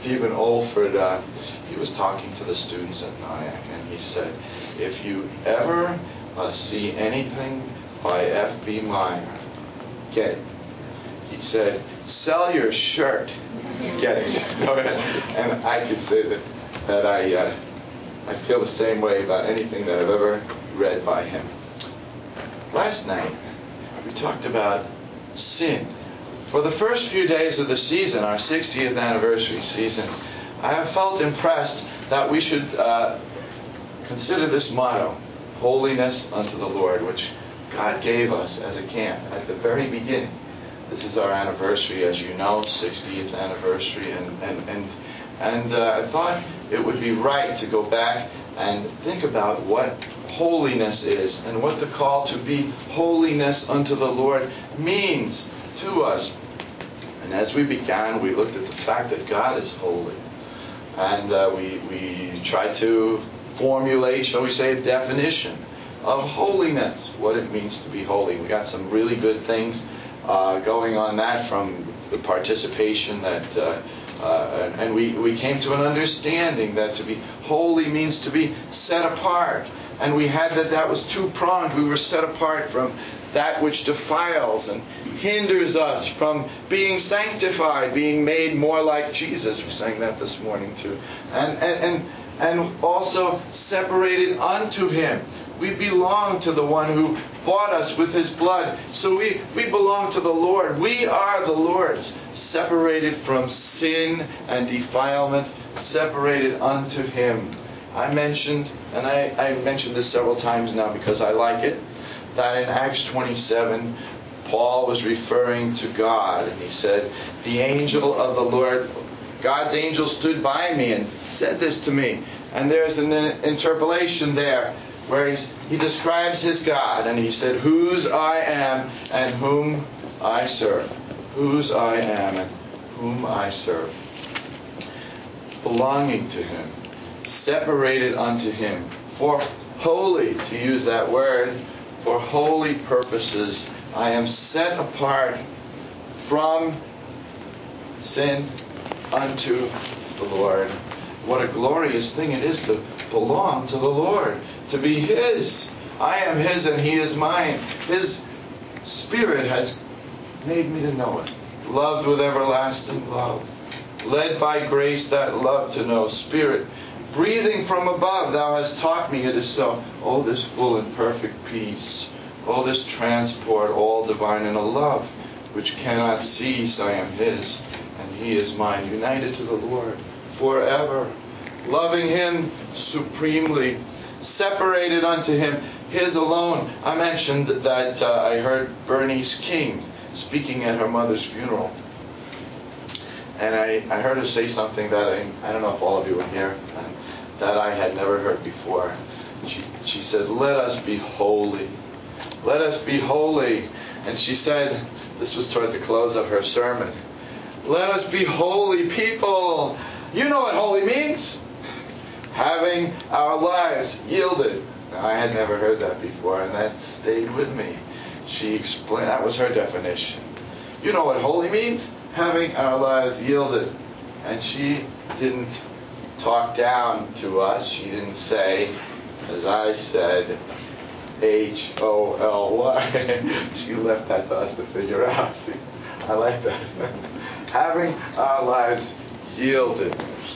Stephen Olford, he was talking to the students at Nyack, and he said, if you ever see anything by F.B. Meyer, get it. He said, sell your shirt, get it. And I could say that I feel the same way about anything that I've ever read by him. Last night, we talked about sin. For the first few days of the season, our 60th anniversary season, I have felt impressed that we should consider this motto, holiness unto the Lord, which God gave us as a camp at the very beginning. This is our anniversary, as you know, 60th anniversary, and I thought it would be right to go back and think about what holiness is and what the call to be holiness unto the Lord means to us. And as we began, we looked at the fact that God is holy. And we tried to formulate, shall we say, a definition of holiness, what it means to be holy. We got some really good things going on that from the participation that, and we came to an understanding that to be holy means to be set apart. And we had that was two-pronged. We were set apart from that which defiles and hinders us from being sanctified, being made more like Jesus. We sang that this morning too. And also separated unto Him. We belong to the one who bought us with His blood. So we belong to the Lord. We are the Lord's, separated from sin and defilement, separated unto Him. I mentioned, and I mentioned this several times now because I like it, that in Acts 27, Paul was referring to God, and he said, the angel of the Lord, God's angel stood by me and said this to me. And there's an interpolation there where he describes his God, and he said, whose I am and whom I serve. Whose I am and whom I serve. Belonging to Him. Separated unto Him. For holy, to use that word, for holy purposes, I am set apart from sin unto the Lord. What a glorious thing it is to belong to the Lord, to be His. I am His and He is mine. His Spirit has made me to know it. Loved with everlasting love. Led by grace that love to know. Spirit, breathing from above, Thou hast taught me it is so. Oh, this full and perfect peace. Oh, this transport, all divine in a love which cannot cease. I am His and He is mine. United to the Lord forever. Loving Him supremely. Separated unto Him. His alone. I mentioned that I heard Bernice King speaking at her mother's funeral. And I heard her say something that I don't know if all of you were here, that I had never heard before. She said, let us be holy. Let us be holy. And she said, this was toward the close of her sermon, let us be holy people. You know what holy means? Having our lives yielded. Now, I had never heard that before, and that stayed with me. She explained, that was her definition. You know what holy means? Having our lives yielded. And she didn't talk down to us. She didn't say, as I said, H-O-L-Y. She left that to us to figure out. See, I like that. Having our lives yielded.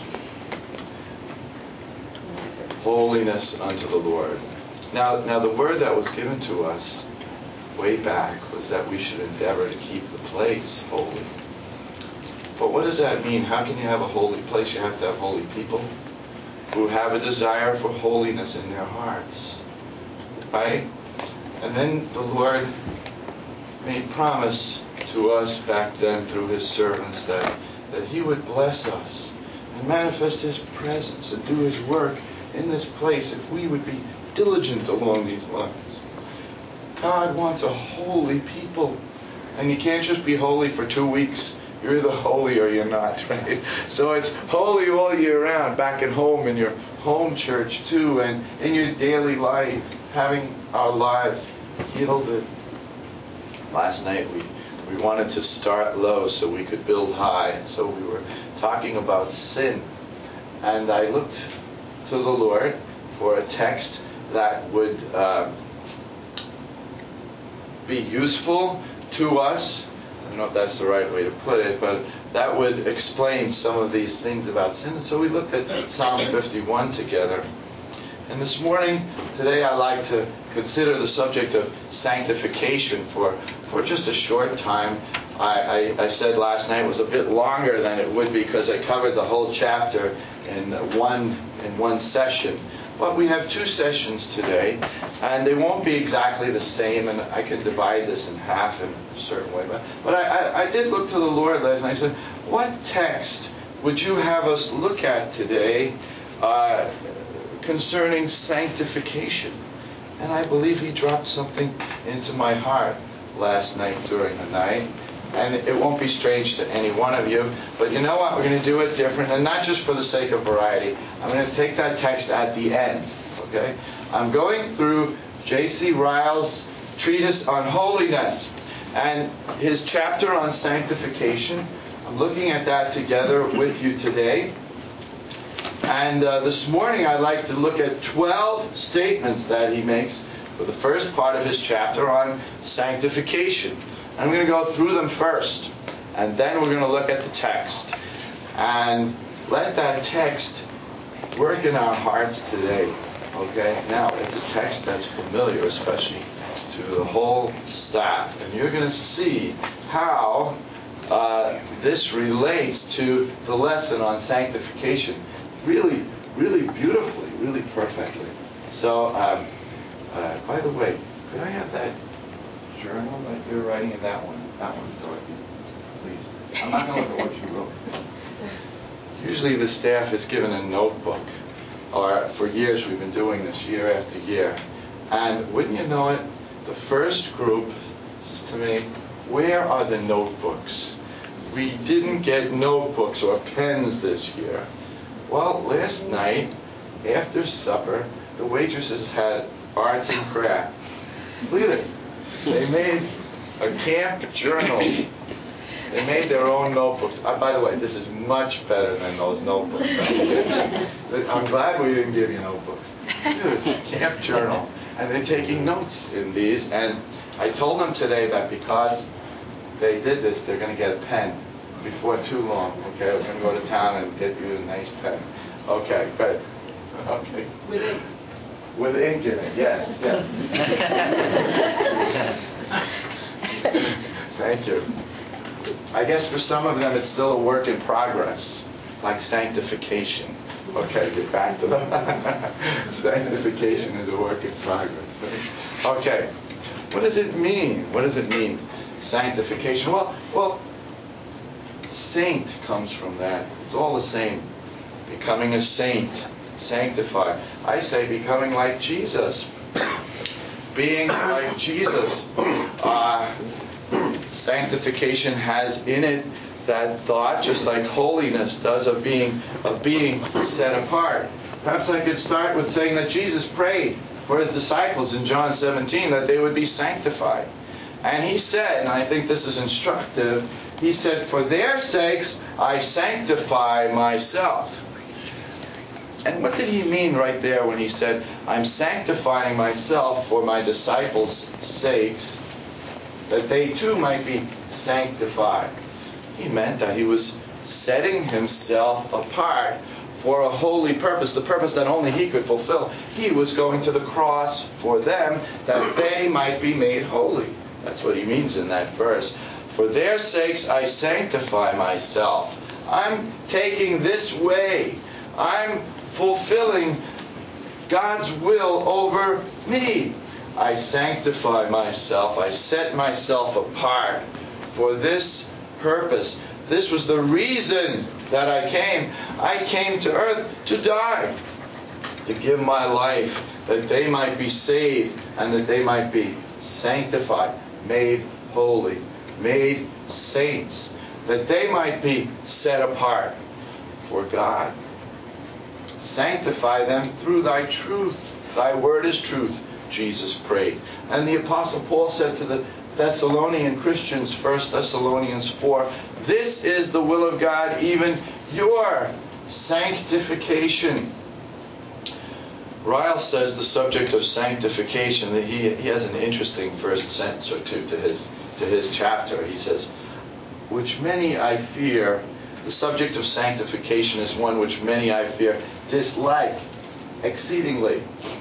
Holiness unto the Lord. Now the word that was given to us way back was that we should endeavor to keep the place holy. But what does that mean? How can you have a holy place? You have to have holy people who have a desire for holiness in their hearts. Right? And then the Lord made promise to us back then through His servants that He would bless us and manifest His presence and do His work in this place if we would be diligent along these lines. God wants a holy people. And you can't just be holy for 2 weeks. You're either holy or you're not, right? So it's holy all year round, back at home, in your home church too, and in your daily life, having our lives yielded. Last night we wanted to start low so we could build high. And so we were talking about sin. And I looked to the Lord for a text that would be useful to us. I don't know if that's the right way to put it, but that would explain some of these things about sin. And so we looked at Psalm 51 together. And this morning, today, I'd like to consider the subject of sanctification for just a short time. I said last night it was a bit longer than it would be because I covered the whole chapter in one session. But we have 2 sessions today, and they won't be exactly the same, and I can divide this in half in a certain way. But I did look to the Lord last night. I said, what text would you have us look at today concerning sanctification? And I believe He dropped something into my heart last night during the night. And it won't be strange to any one of you. But you know what? We're going to do it different. And not just for the sake of variety. I'm going to take that text at the end. Okay? I'm going through J.C. Ryle's treatise on holiness. And his chapter on sanctification. I'm looking at that together with you today. And this morning I'd like to look at 12 statements that he makes for the first part of his chapter on sanctification. I'm going to go through them first, and then we're going to look at the text. And let that text work in our hearts today. Okay? Now, it's a text that's familiar, especially to the whole staff. And you're going to see how this relates to the lesson on sanctification really, really beautifully, really perfectly. So, by the way, could I have that journal that you're writing in that one, Dorothy, please? I'm not going to look at what you wrote. Usually the staff is given a notebook, or for years we've been doing this year after year. And wouldn't you know it, the first group says to me, where are the notebooks? We didn't get notebooks or pens this year. Well, last night, after supper, the waitresses had arts and crafts. Look at it. They made a camp journal. They made their own notebooks. By the way, this is much better than those notebooks. I'm glad we didn't give you notebooks. Camp journal. And they're taking notes in these. And I told them today that because they did this, they're going to get a pen before too long. Okay, we're going to go to town and get you a nice pen. Okay, good. Okay. With ink. With ink in it, yes. Thank you. I guess for some of them it's still a work in progress, like sanctification. Okay, get back to that. Sanctification is a work in progress. Okay, what does it mean? What does it mean, sanctification? Well, saint comes from that. It's all the same. Becoming a saint. Sanctified. I say becoming like Jesus. Being like Jesus. Sanctification has in it that thought, just like holiness does, of being set apart. Perhaps I could start with saying that Jesus prayed for his disciples in John 17 that they would be sanctified. And he said, and I think this is instructive, he said, for their sakes I sanctify myself. And what did he mean right there when he said, I'm sanctifying myself for my disciples' sakes, that they too might be sanctified? He meant that he was setting himself apart for a holy purpose, the purpose that only he could fulfill. He was going to the cross for them that they might be made holy. That's what he means in that verse. For their sakes I sanctify myself. I'm taking this way. I'm fulfilling God's will over me. I sanctify myself. I set myself apart for this purpose. This was the reason that I came. I came to earth to die, to give my life that they might be saved and that they might be sanctified, made holy, made saints, that they might be set apart for God. Sanctify them through thy truth. Thy word is truth, Jesus prayed. And the Apostle Paul said to the Thessalonian Christians, 1 Thessalonians 4, this is the will of God, even your sanctification. Ryle says the subject of sanctification, that he has an interesting first sentence or two to his chapter. He says, which many I fear, the subject of sanctification is one which many I fear dislike exceedingly.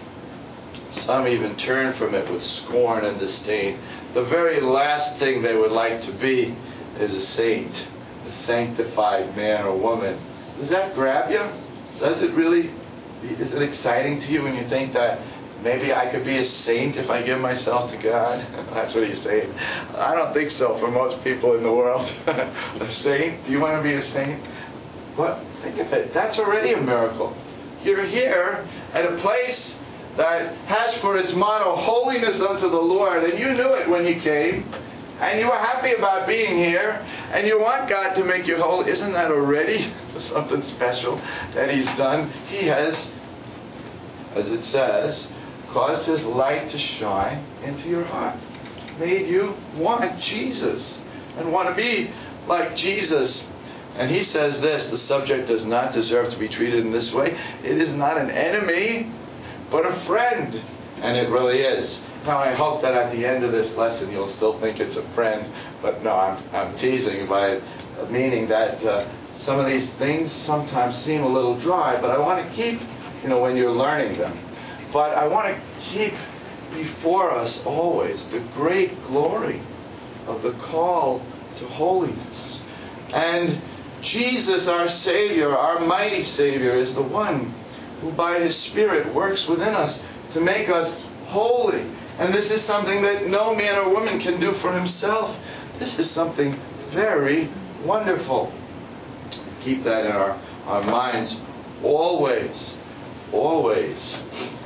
Some even turn from it with scorn and disdain. The very last thing they would like to be is a saint, a sanctified man or woman. Does that grab you? Does it really? Is it exciting to you when you think that maybe I could be a saint if I give myself to God? That's what he's saying. I don't think so for most people in the world. A saint? Do you want to be a saint? But think of it. That's already a miracle. You're here at a place that has for its motto, holiness unto the Lord. And you knew it when you came. And you were happy about being here. And you want God to make you holy. Isn't that already something special that He's done? He has, as it says, caused His light to shine into your heart. Made you want Jesus and want to be like Jesus. And he says this, the subject does not deserve to be treated in this way. It is not an enemy, but a friend. And it really is. Now, I hope that at the end of this lesson you'll still think it's a friend. But no, I'm teasing by meaning that some of these things sometimes seem a little dry, but I want to keep, when you're learning them. But I want to keep before us always the great glory of the call to holiness. And Jesus, our Savior, our mighty Savior, is the one who by His Spirit works within us to make us holy. And this is something that no man or woman can do for himself. This is something very wonderful. Keep that in our minds always. Always.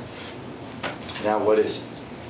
Now, what is it?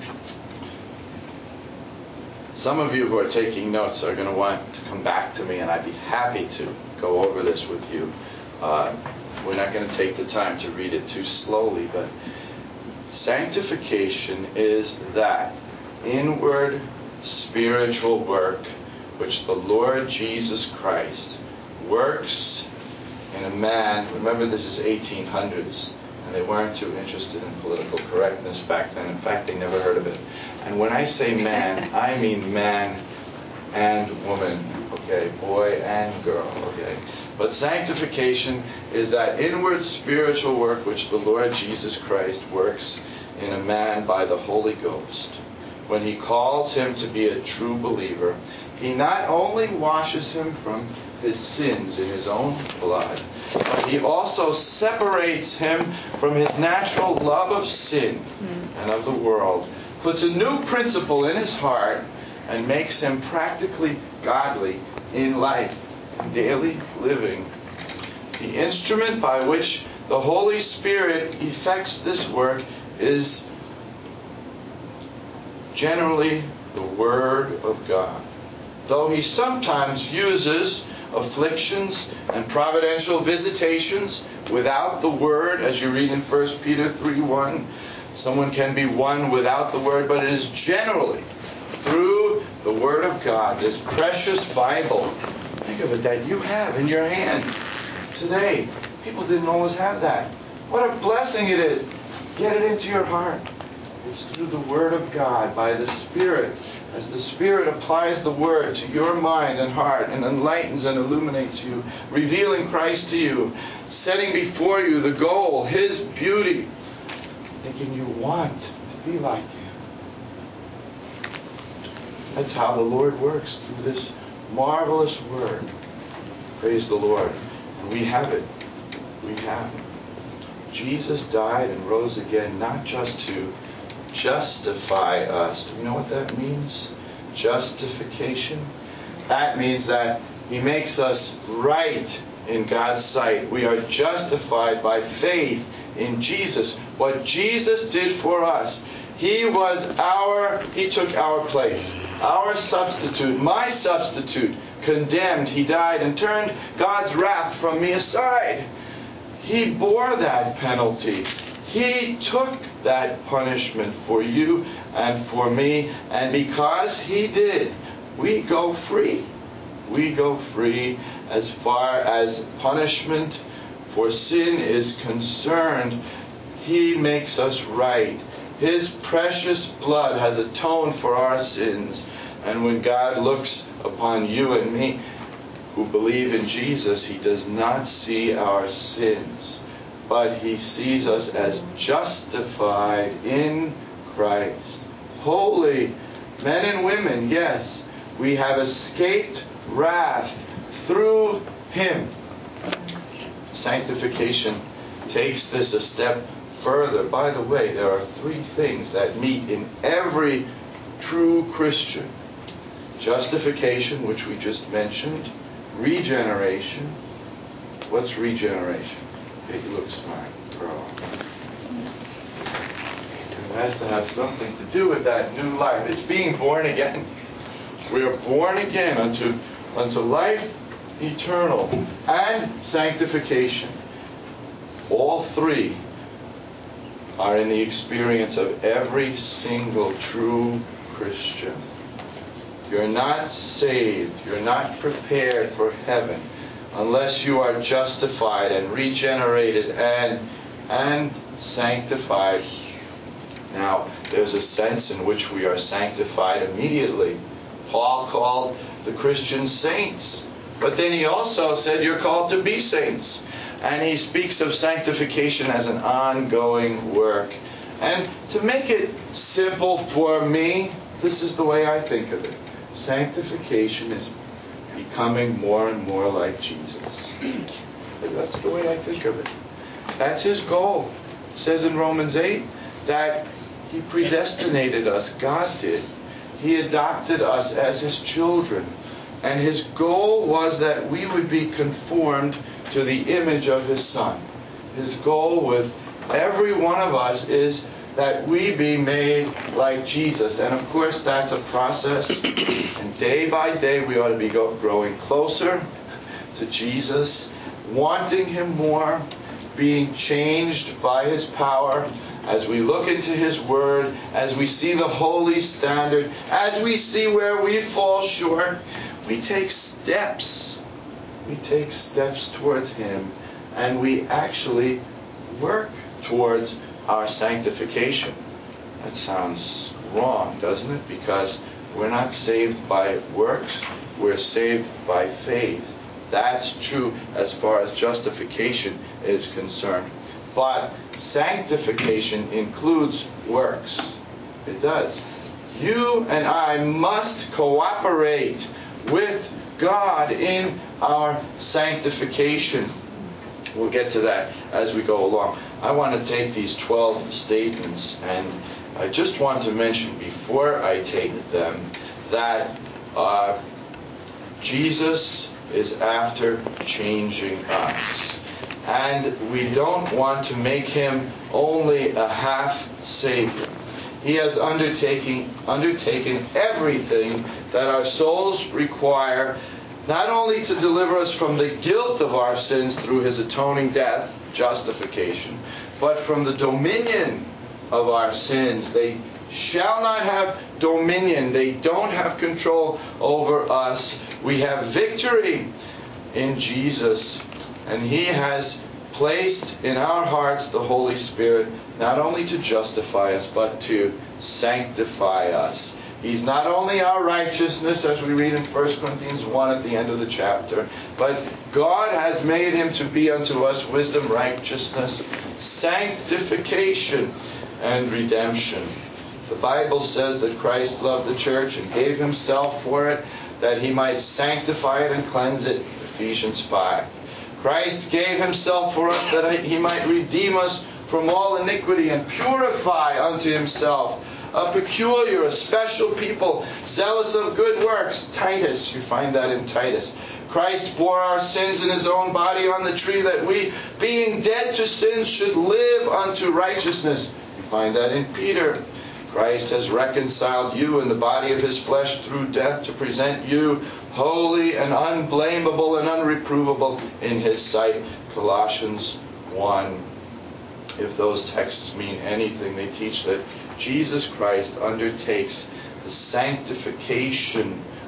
Some of you who are taking notes are going to want to come back to me, and I'd be happy to go over this with you. We're not going to take the time to read it too slowly, but sanctification is that inward spiritual work which the Lord Jesus Christ works in a man. Remember, this is 1800s, and they weren't too interested in political correctness back then. In fact, they never heard of it. And when I say man, I mean man and woman, okay, boy and girl, okay. But sanctification is that inward spiritual work which the Lord Jesus Christ works in a man by the Holy Ghost. When He calls him to be a true believer, He not only washes him from his sins in His own blood, but He also separates him from his natural love of sin and of the world, puts a new principle in his heart, and makes him practically godly in life, in daily living. The instrument by which the Holy Spirit effects this work is generally the Word of God. Though He sometimes uses afflictions and providential visitations without the Word, as you read in 1 Peter 3:1, someone can be won without the Word, but it is generally through the Word of God, this precious Bible. Think of it, that you have in your hand today. People didn't always have that. What a blessing it is. Get it into your heart. It's through the Word of God, by the Spirit. As the Spirit applies the Word to your mind and heart and enlightens and illuminates you, revealing Christ to you, setting before you the goal, His beauty, making you want to be like Him. That's how the Lord works, through this marvelous Word. Praise the Lord. And we have it. We have it. Jesus died and rose again, not just to justify us. Do you know what that means? Justification. That means that He makes us right in God's sight. We are justified by faith in Jesus. What Jesus did for us. He took our place. Our substitute, my substitute, condemned. He died and turned God's wrath from me aside. He bore that penalty. He took that punishment for you and for me. And because He did, we go free. we go free. As far as punishment for sin is concerned, He makes us right. His precious blood has atoned for our sins. And when God looks upon you and me who believe in Jesus, He does not see our sins, but He sees us as justified in Christ. Holy men and women, yes, we have escaped wrath through Him. Sanctification takes this a step further. By the way, there are three things that meet in every true Christian. Justification, which we just mentioned. Regeneration. What's regeneration? Hey, you look smart, girl. It has to have something to do with that new life. It's being born again. We are born again unto life eternal and sanctification. All three are in the experience of every single true Christian. You're not saved, you're not prepared for heaven unless you are justified and regenerated and sanctified. Now, there's a sense in which we are sanctified immediately. Paul called the Christians saints. But then he also said you're called to be saints. And he speaks of sanctification as an ongoing work. And to make it simple for me, this is the way I think of it. Sanctification is becoming more and more like Jesus. That's the way I think of it. That's His goal. It says in Romans 8 that He predestinated us. God did. He adopted us as His children. And His goal was that we would be conformed to the image of His Son. His goal with every one of us is that we be made like Jesus. And of course, that's a process. And day by day, we ought to be growing closer to Jesus, wanting Him more, being changed by His power as we look into His Word, as we see the holy standard, as we see where we fall short. We take steps. We take steps towards Him, and we actually work towards our sanctification. That sounds wrong, doesn't it? Because we're not saved by works, we're saved by faith. That's true as far as justification is concerned. But sanctification includes works. It does. You and I must cooperate with God in our sanctification. We'll get to that as we go along. I want to take these 12 statements, and I just want to mention before I take them that Jesus is after changing us. And we don't want to make Him only a half Savior. He has undertaken everything that our souls require, not only to deliver us from the guilt of our sins through His atoning death, justification, but from the dominion of our sins. They shall not have dominion. They don't have control over us. We have victory in Jesus, and He has placed in our hearts the Holy Spirit, not only to justify us, but to sanctify us. He's not only our righteousness, as we read in 1 Corinthians 1 at the end of the chapter, but God has made Him to be unto us wisdom, righteousness, sanctification, and redemption. The Bible says that Christ loved the church and gave Himself for it, that He might sanctify it and cleanse it. Ephesians 5. Christ gave Himself for us that He might redeem us from all iniquity and purify unto Himself a peculiar, a special people, zealous of good works. Titus, you find that in Titus. Christ bore our sins in His own body on the tree, that we, being dead to sins, should live unto righteousness. You find that in Peter. Christ has reconciled you in the body of His flesh through death to present you holy and unblameable and unreprovable in His sight. Colossians 1. If those texts mean anything, they teach that Jesus Christ undertakes the sanctification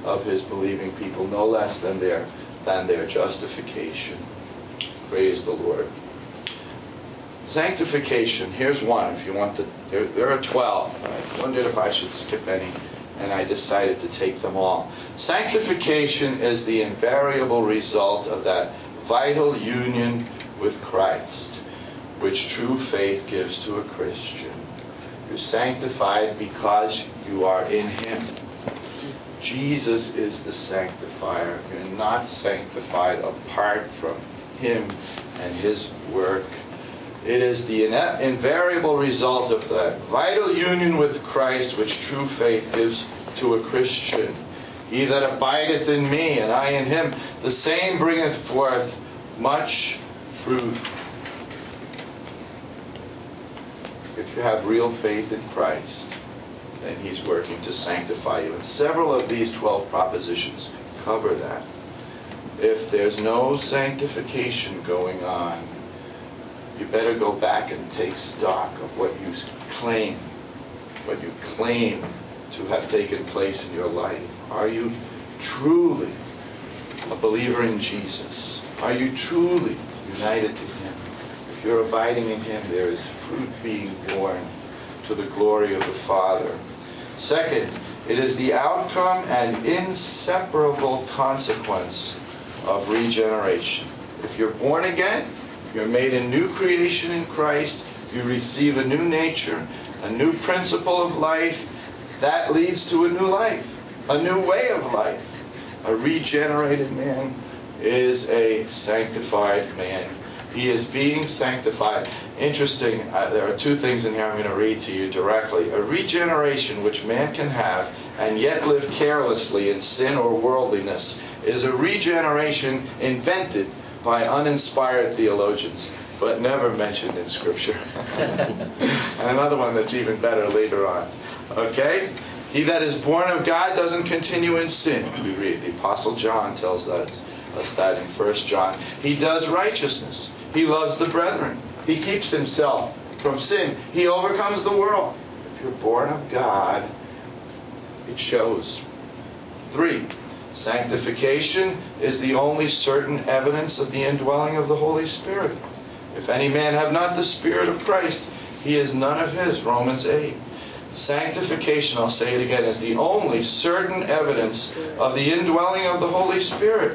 of his believing people, no less than their justification. Praise the Lord. Sanctification, here's one. If you want to, there are 12. I wondered if I should skip any, and I decided to take them all. Sanctification is the invariable result of that vital union with Christ, which true faith gives to a Christian. You're sanctified because you are in Him. Jesus is the sanctifier. You're not sanctified apart from Him and His work. It is the invariable result of the vital union with Christ which true faith gives to a Christian. He that abideth in me, and I in him, the same bringeth forth much fruit. If you have real faith in Christ, then He's working to sanctify you. And several of these 12 propositions cover that. If there's no sanctification going on, you better go back and take stock of what you claim to have taken place in your life. Are you truly a believer in Jesus? Are you truly united to Him? If you're abiding in Him, there is fruit being born to the glory of the Father. Second, it is the outcome and inseparable consequence of regeneration. If you're born again, you're made a new creation in Christ, you receive a new nature, a new principle of life, that leads to a new life, a new way of life. A regenerated man is a sanctified man. He is being sanctified. Interesting, there are 2 things in here I'm going to read to you directly. A regeneration which man can have and yet live carelessly in sin or worldliness is a regeneration invented by uninspired theologians, but never mentioned in Scripture. And another one that's even better later on. Okay? He that is born of God doesn't continue in sin. We read, the Apostle John tells us that in 1 John. He does righteousness. He loves the brethren. He keeps himself from sin. He overcomes the world. If you're born of God, it shows. 3. Sanctification is the only certain evidence of the indwelling of the Holy Spirit. If any man have not the Spirit of Christ, he is none of his. Romans 8. Sanctification, I'll say it again, is the only certain evidence of the indwelling of the Holy Spirit.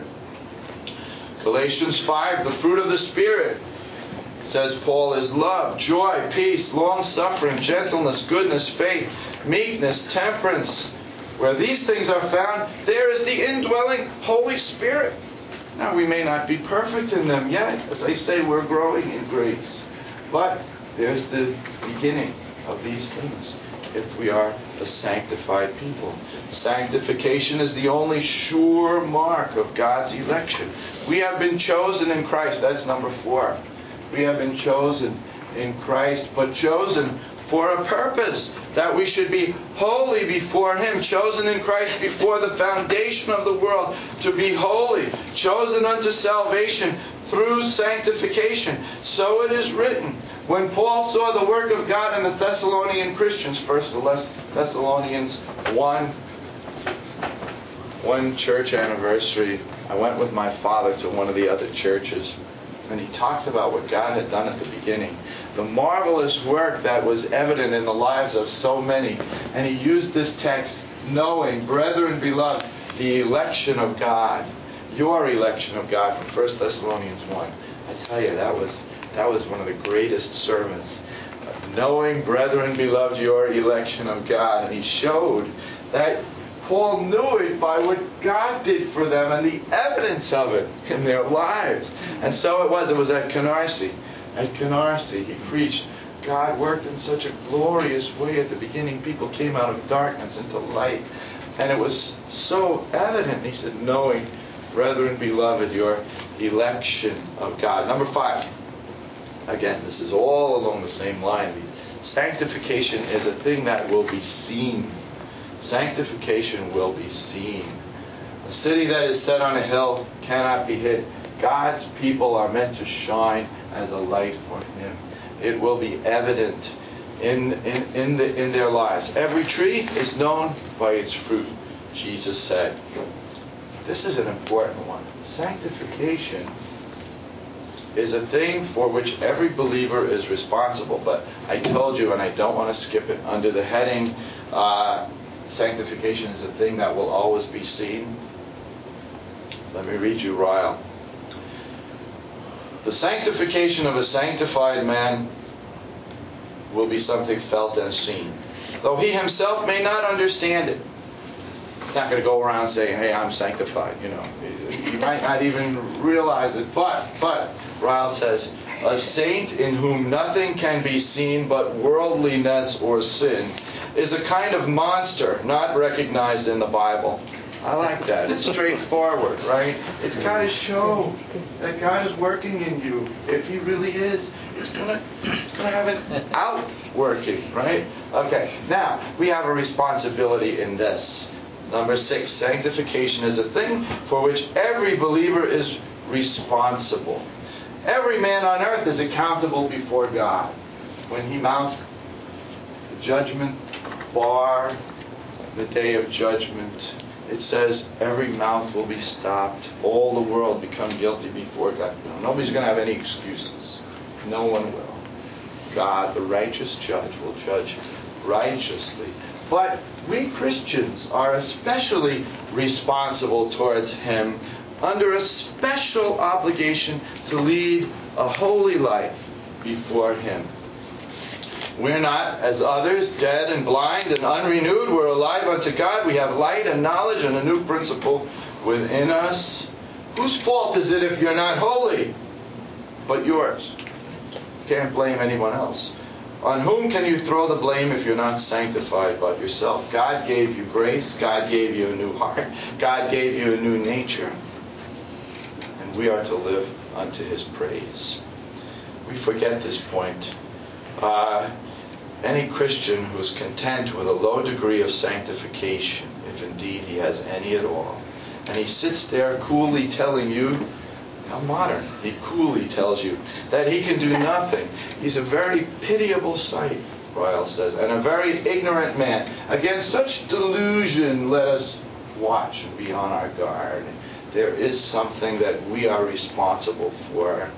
Galatians 5, the fruit of the Spirit, says Paul, is love, joy, peace, long-suffering, gentleness, goodness, faith, meekness, temperance. Where these things are found, there is the indwelling Holy Spirit. Now, we may not be perfect in them yet. As I say, we're growing in grace. But there's the beginning of these things if we are a sanctified people. Sanctification is the only sure mark of God's election. We have been chosen in Christ. That's number 4. We have been chosen in Christ, but chosen for a purpose, that we should be holy before Him, chosen in Christ before the foundation of the world to be holy, chosen unto salvation through sanctification. So it is written. When Paul saw the work of God in the Thessalonian Christians, 1 Thessalonians 1 church anniversary, I went with my father to one of the other churches, and he talked about what God had done at the beginning. The marvelous work that was evident in the lives of so many. And he used this text, knowing, brethren beloved, the election of God. Your election of God from 1 Thessalonians 1. I tell you, that was one of the greatest sermons. Knowing, brethren beloved, your election of God. And he showed that Paul knew it by what God did for them and the evidence of it in their lives. And so it was at Canarsie. At Canarsie, he preached. God worked in such a glorious way at the beginning. People came out of darkness into light. And it was so evident. He said, knowing, brethren beloved, your election of God. Number 5. Again, this is all along the same line. Sanctification is a thing that will be seen. Sanctification will be seen. A city that is set on a hill cannot be hid. God's people are meant to shine as a light for Him. It will be evident in their lives. Every tree is known by its fruit. Jesus said, this is an important one. Sanctification is a thing for which every believer is responsible. But I told you, and I don't want to skip it, under the heading, sanctification is a thing that will always be seen. Let me read you Ryle. The sanctification of a sanctified man will be something felt and seen, though he himself may not understand it. He's not going to go around saying, hey, I'm sanctified. He might not even realize it. But Ryle says, a saint in whom nothing can be seen but worldliness or sin is a kind of monster not recognized in the Bible. I like that. It's straightforward, right? It's got to show that God is working in you. If He really is, it's gonna have it outworking, right? Okay. Now we have a responsibility in this. Number 6, sanctification is a thing for which every believer is responsible. Every man on earth is accountable before God. When he mounts the judgment bar, the day of judgment, it says every mouth will be stopped. All the world become guilty before God. Nobody's going to have any excuses. No one will. God, the righteous judge, will judge righteously. But we Christians are especially responsible towards Him, under a special obligation to lead a holy life before Him. We're not, as others, dead and blind and unrenewed. We're alive unto God. We have light and knowledge and a new principle within us. Whose fault is it if you're not holy? But yours. Can't blame anyone else. On whom can you throw the blame if you're not sanctified but yourself? God gave you grace. God gave you a new heart. God gave you a new nature. And we are to live unto His praise. We forget this point. Any Christian who is content with a low degree of sanctification, if indeed he has any at all, and he sits there coolly telling you, how modern, he coolly tells you that he can do nothing. He's a very pitiable sight, Ryle says, and a very ignorant man. Against such delusion, let us watch and be on our guard. There is something that we are responsible for,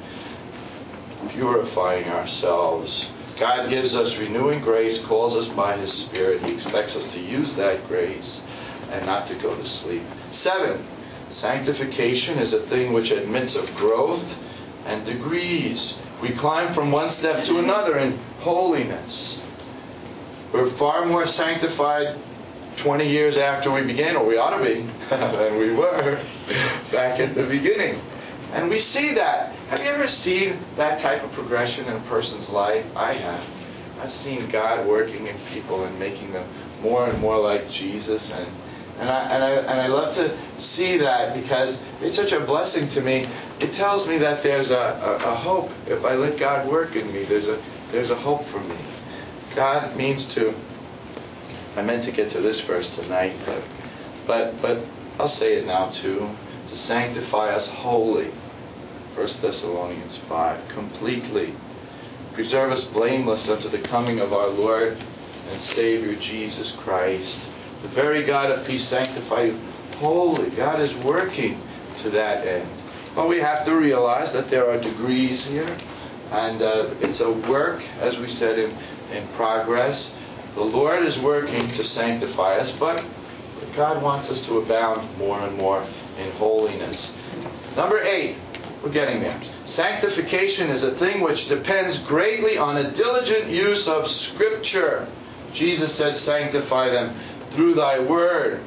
purifying ourselves. God gives us renewing grace, calls us by His Spirit. He expects us to use that grace and not to go to sleep. 7, sanctification is a thing which admits of growth and degrees. We climb from one step to another in holiness. We're far more sanctified 20 years after we began, or we ought to be, than we were back at the beginning. And we see that. Have you ever seen that type of progression in a person's life? I have. I've seen God working in people and making them more and more like Jesus. And I love to see that because it's such a blessing to me. It tells me that there's a hope. If I let God work in me, there's a hope for me. God means to... I meant to get to this verse tonight, but I'll say it now too. To sanctify us wholly. 1 Thessalonians 5. Completely. Preserve us blameless unto the coming of our Lord and Savior Jesus Christ. The very God of peace sanctify you wholly. God is working to that end. But we have to realize that there are degrees here. And it's a work, as we said, in progress. The Lord is working to sanctify us, but God wants us to abound more and more in holiness. Number 8, we're getting there. Sanctification is a thing which depends greatly on a diligent use of Scripture. Jesus said, sanctify them through thy word.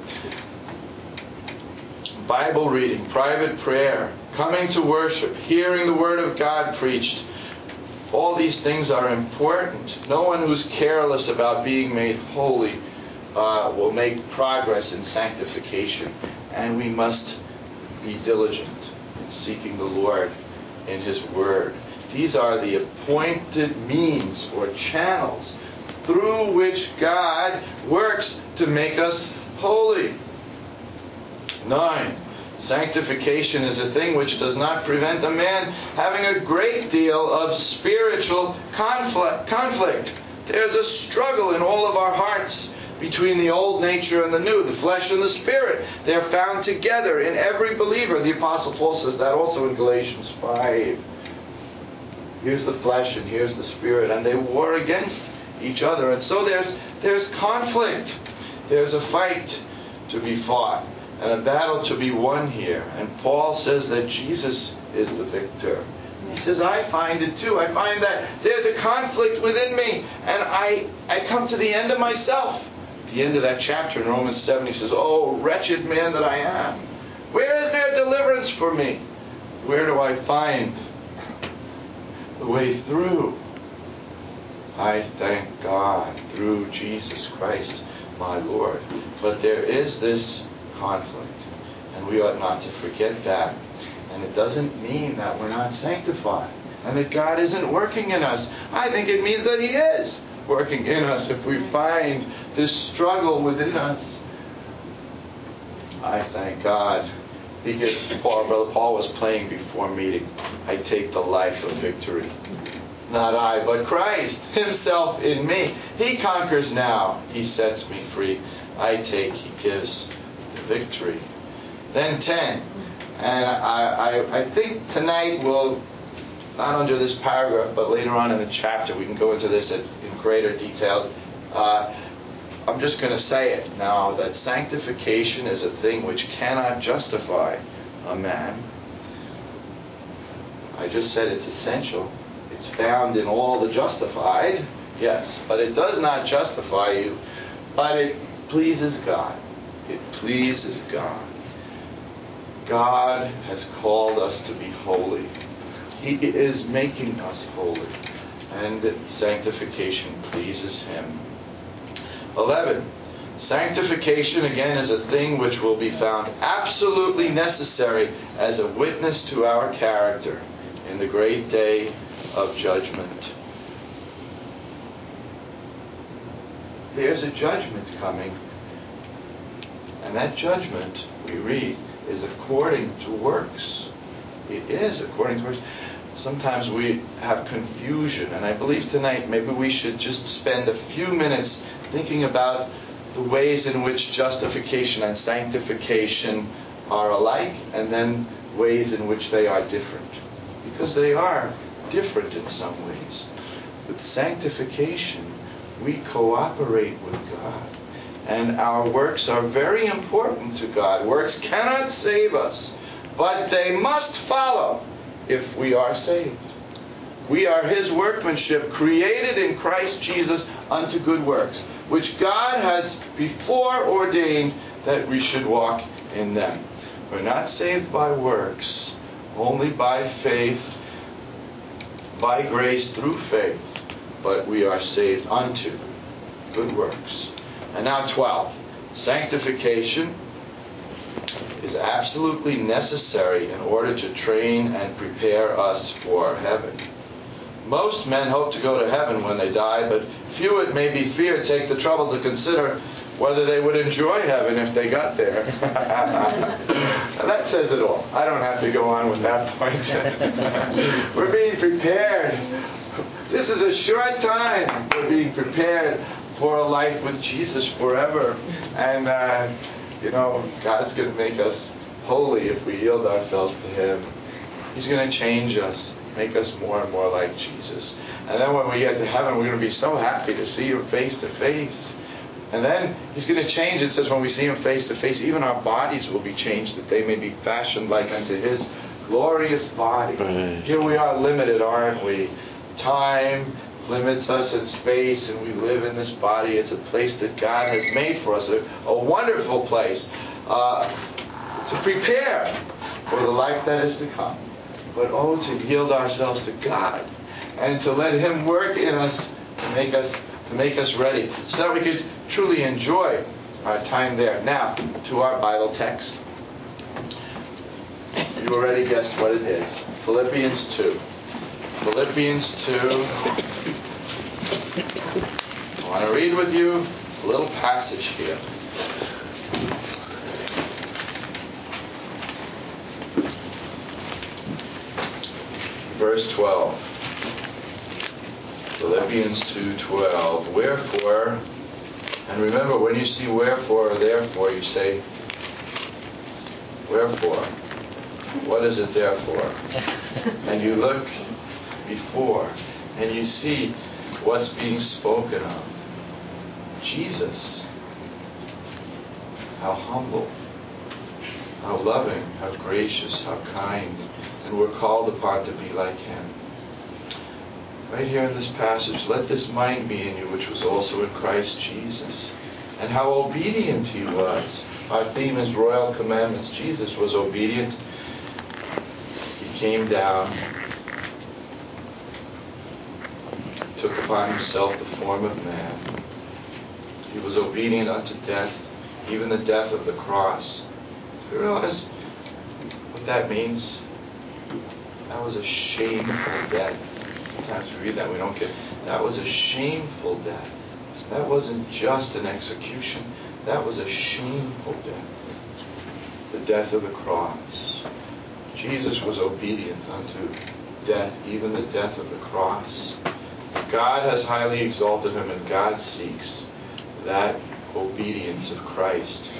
Bible reading, private prayer, coming to worship, hearing the word of God preached. All these things are important. No one who's careless about being made holy will make progress in sanctification. And we must be diligent in seeking the Lord in His Word. These are the appointed means or channels through which God works to make us holy. 9. Sanctification is a thing which does not prevent a man having a great deal of spiritual conflict. There's a struggle in all of our hearts. between the old nature and the new, the flesh and the spirit. They're found together in every believer. The Apostle Paul says that also in Galatians 5. Here's the flesh and here's the spirit, and they war against each other. And so there's conflict. There's a fight to be fought and a battle to be won here. And Paul says that Jesus is the victor. He says, I find it too. I find that there's a conflict within me, and I come to the end of myself. At the end of that chapter in Romans 7, he says, oh, wretched man that I am. Where is there deliverance for me? Where do I find the way through? I thank God through Jesus Christ, my Lord. But there is this conflict, and we ought not to forget that. And it doesn't mean that we're not sanctified and that God isn't working in us. I think it means that He is working in us if we find this struggle within us. I thank God because Brother Paul was playing before meeting. I take the life of victory. Not I, but Christ Himself in me. He conquers now. He sets me free. I take, He gives the victory. Then 10. And I think tonight we'll, not under this paragraph, but later on in the chapter, we can go into this in greater detail. I'm just going to say it now, that sanctification is a thing which cannot justify a man. I just said it's essential. It's found in all the justified, yes, but it does not justify you. But it pleases God. It pleases God. God has called us to be holy. He is making us holy. And sanctification pleases Him. 11. Sanctification, again, is a thing which will be found absolutely necessary as a witness to our character in the great day of judgment. There's a judgment coming. And that judgment, we read, is according to works. It is according to works. Sometimes we have confusion, and I believe tonight maybe we should just spend a few minutes thinking about the ways in which justification and sanctification are alike, and then ways in which they are different. Because they are different in some ways. With sanctification, we cooperate with God. And our works are very important to God. Works cannot save us, but they must follow if we are saved. We are His workmanship, created in Christ Jesus unto good works, which God has before ordained that we should walk in them. We're not saved by works, only by faith, by grace through faith, but we are saved unto good works. And now 12. Sanctification is absolutely necessary in order to train and prepare us for heaven. Most men hope to go to heaven when they die, but few, it may be feared, take the trouble to consider whether they would enjoy heaven if they got there. Now that says it all. I don't have to go on with that point. We're being prepared. This is a short time. We're being prepared for a life with Jesus forever. And, God's going to make us holy if we yield ourselves to Him. He's going to change us, make us more and more like Jesus. And then when we get to heaven, we're going to be so happy to see Him face to face. And then He's going to change. It says when we see Him face to face, even our bodies will be changed, that they may be fashioned like unto His glorious body. Right. Here we are limited, aren't we? Time limits us in space, and we live in this body. It's a place that God has made for us, a wonderful place to prepare for the life that is to come. But to yield ourselves to God and to let Him work in us to make us ready, so that we could truly enjoy our time there. Now, to our Bible text. You already guessed what it is. Philippians 2. Philippians 2. I want to read with you a little passage here. Verse 12. Philippians 2:12. Wherefore, And remember, when you see wherefore or therefore, you say, wherefore? What is it there for? And you look before, and you see what's being spoken of. Jesus. How humble, how loving, how gracious, how kind. And we're called upon to be like Him. Right here in this passage, let this mind be in you, which was also in Christ Jesus. And how obedient He was. Our theme is royal commandments. Jesus was obedient. He came down, took upon Himself the form of man. He was obedient unto death, even the death of the cross. Do you realize what that means? That was a shameful death. Sometimes we read that, we don't get it. That was a shameful death. That wasn't just an execution. That was a shameful death. The death of the cross. Jesus was obedient unto death, even the death of the cross. God has highly exalted Him, and God seeks that obedience of Christ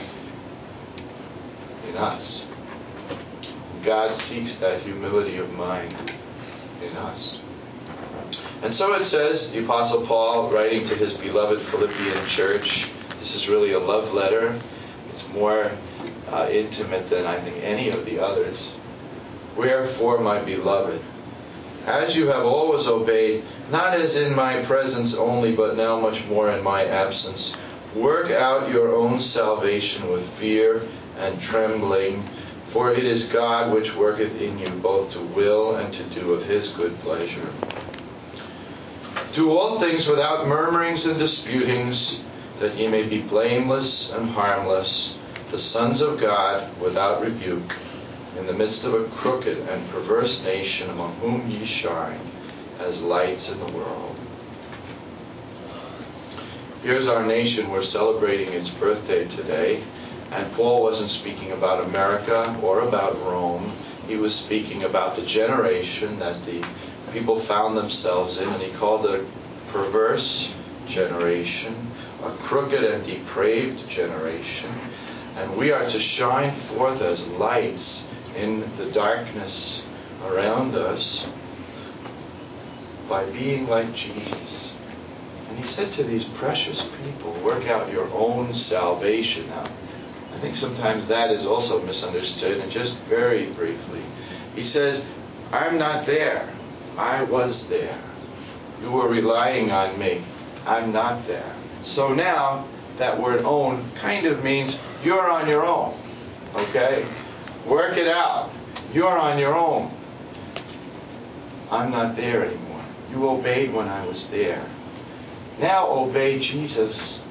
in us. God seeks that humility of mind in us. And so it says, the Apostle Paul, writing to his beloved Philippian church, this is really a love letter. It's more intimate than I think any of the others. Wherefore, my beloved, as you have always obeyed, not as in my presence only, but now much more in my absence, work out your own salvation with fear and trembling, for it is God which worketh in you both to will and to do of His good pleasure. Do all things without murmurings and disputings, that ye may be blameless and harmless, the sons of God without rebuke, in the midst of a crooked and perverse nation, among whom ye shine as lights in the world. Here's our nation. We're celebrating its birthday today. And Paul wasn't speaking about America or about Rome. He was speaking about the generation that the people found themselves in. And he called it a perverse generation, a crooked and depraved generation. And we are to shine forth as lights in the darkness around us by being like Jesus. And he said to these precious people, work out your own salvation. Now, I think sometimes that is also misunderstood, and just very briefly. He says, I'm not there. I was there. You were relying on me. I'm not there. So now, that word own kind of means you're on your own. Okay? Work it out. You're on your own. I'm not there anymore. You obeyed when I was there. Now obey Jesus.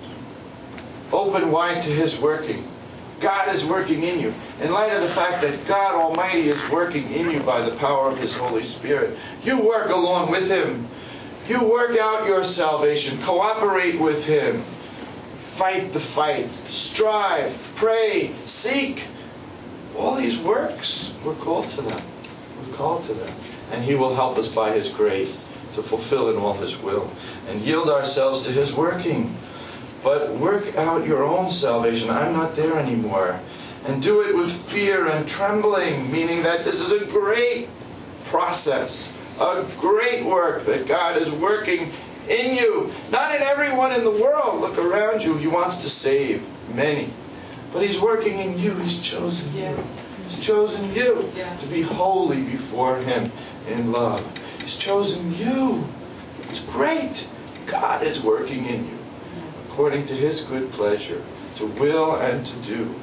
Open wide to His working. God is working in you. In light of the fact that God Almighty is working in you by the power of His Holy Spirit, you work along with Him. You work out your salvation. Cooperate with Him. Fight the fight. Strive. Pray. Seek. All these works, we're called to them. We're called to them. And He will help us by His grace to fulfill in all His will and yield ourselves to His working. But work out your own salvation. I'm not there anymore. And do it with fear and trembling, meaning that this is a great process, a great work that God is working in you. Not in everyone in the world. Look around you. He wants to save many. But He's working in you. He's chosen you. He's chosen you to be holy before Him in love. He's chosen you. It's great. God is working in you according to His good pleasure, to will and to do.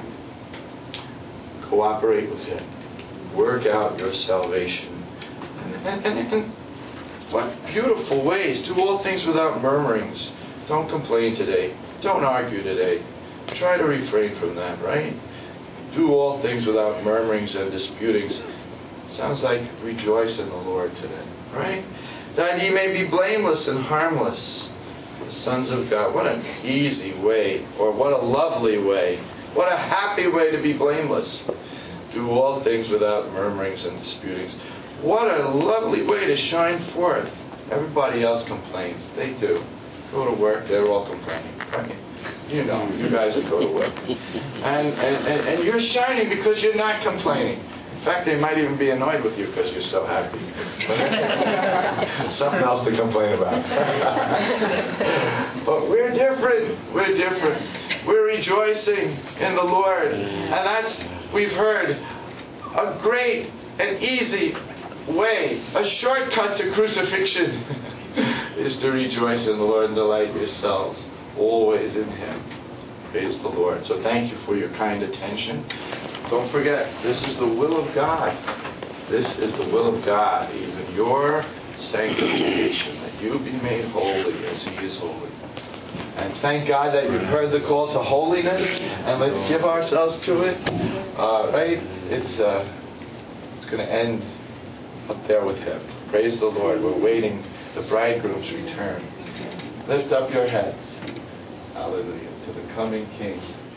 Cooperate with Him. Work out your salvation. And what beautiful ways. Do all things without murmurings. Don't complain today. Don't argue today. Try to refrain from that, right? Do all things without murmurings and disputings. Sounds like rejoice in the Lord today, right? That ye may be blameless and harmless, the sons of God. What an easy way, or what a lovely way. What a happy way to be blameless. Do all things without murmurings and disputings. What a lovely way to shine forth. Everybody else complains. They do. Go to work, they're all complaining. Right? You know, you guys that go to work. And you're shining because you're not complaining. In fact, they might even be annoyed with you because you're so happy. Something else to complain about. But we're different. We're different. We're rejoicing in the Lord. And that's, we've heard, a great and easy way, a shortcut to crucifixion is to rejoice in the Lord and delight yourselves always in Him. Praise the Lord. So thank you for your kind attention. Don't forget, this is the will of God. This is the will of God, even your sanctification, that you be made holy as He is holy. And thank God that you've heard the call to holiness, and let's give ourselves to it. Right? It's going to end up there with Him. Praise the Lord. We're waiting the bridegroom's return. Lift up your heads. Hallelujah. To the coming King.